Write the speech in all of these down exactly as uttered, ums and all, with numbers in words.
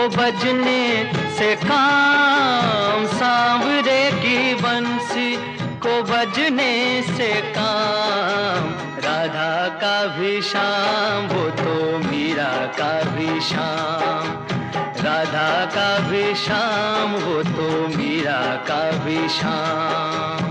बजने से काम, सांवरे की बंसी को बजने से काम। राधा का भी शाम, वो तो मीरा का भी शाम। राधा का भी शाम, वो तो मीरा का भी शाम।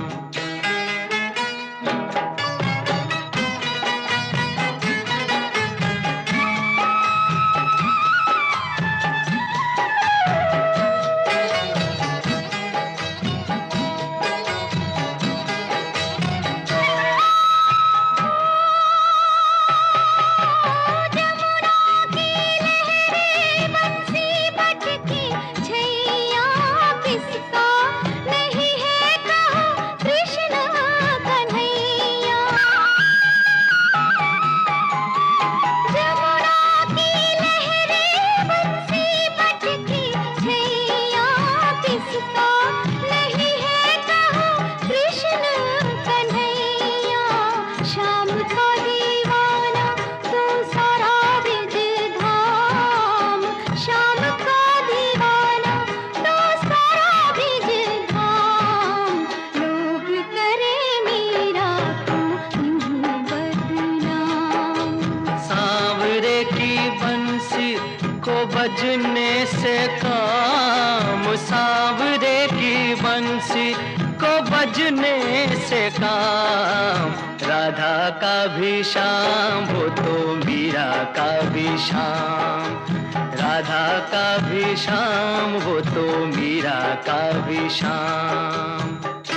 बजने से काम, सांवरे की बंसी को बजने से काम। राधा का भी शाम, वो तो मीरा का भी शाम। राधा का भी शाम, वो तो मीरा का भी शाम।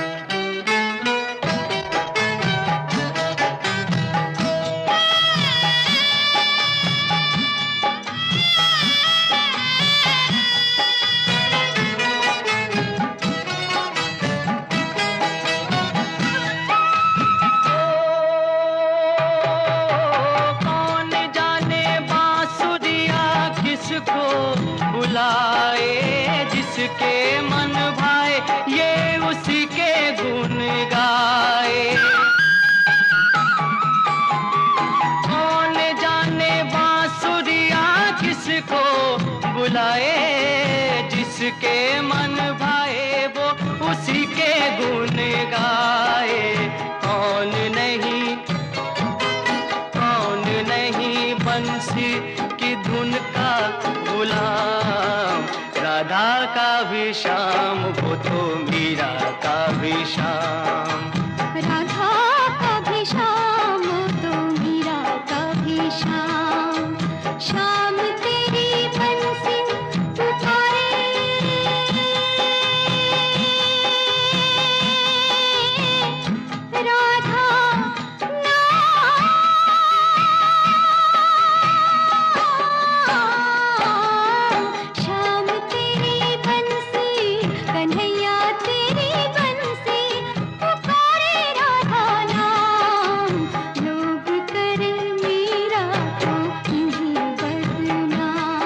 बुलाए जिसके मन भाए, ये उसी के गुण गाए। कौन जाने बांसुरिया किसको बुलाए, जिसके मन भाए वो उसी के गुण गाए। कौन नहीं, कौन नहीं बंसी की धुन का गुलाम। राधा का भी शाम, वो तो मीरा का भी शाम। राधा का भी शाम, वो तो मीरा का भी शाम। शाम तेरी बंसी पुकारे, राधा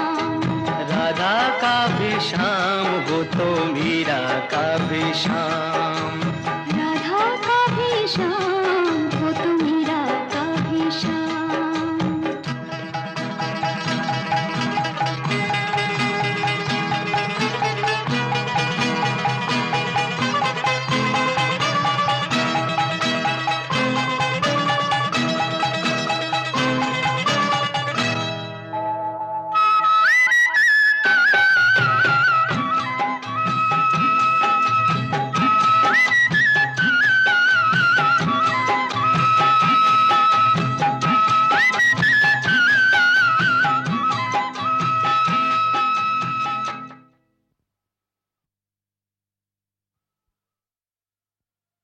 राधा का भी शाम, वो तो मीरा का भी शाम।